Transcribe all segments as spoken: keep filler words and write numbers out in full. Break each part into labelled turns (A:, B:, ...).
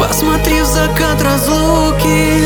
A: Посмотри в закат разлуки,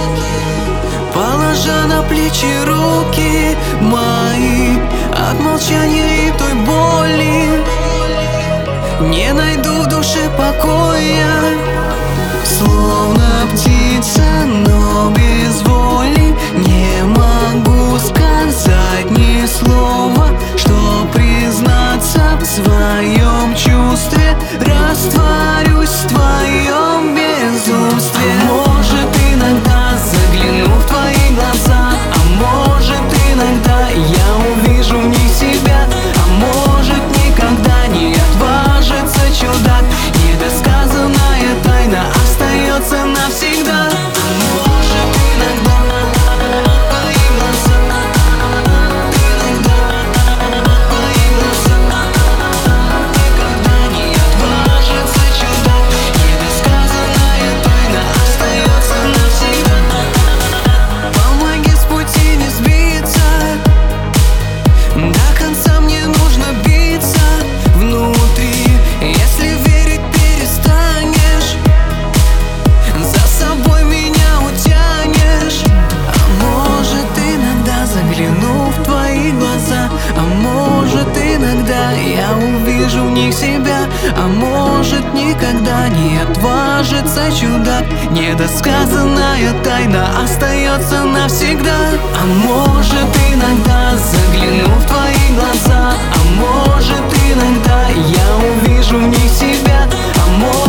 A: положа на плечи руки мои. От молчания и той боли не найду в душе покоя. Словно птица, но без воли, не могу сказать ни слова, что признаться в своем чувстве. Растворюсь в твоем безумстве. А может, иногда загляну в твои глаза, а может, иногда я увижу в них себя, а может, никогда не отважится чудак. Недосказанная тайна остается навсегда. А может, иногда твои глаза, иногда твои глаза, никогда не отважится чудак. Недосказанная тайна остается навсегда. Помоги с пути не сбиться, до конца мне нужно биться внутри. Если верить перестанешь, за собой меня утянешь. А может, иногда загляну в твои глаза, а может, иногда я увижу в них себя, а может, никогда не отважится чудак. Недосказанная тайна остается навсегда. А может, иногда загляну в твои глаза, а может, иногда я увижу в них себя, а может,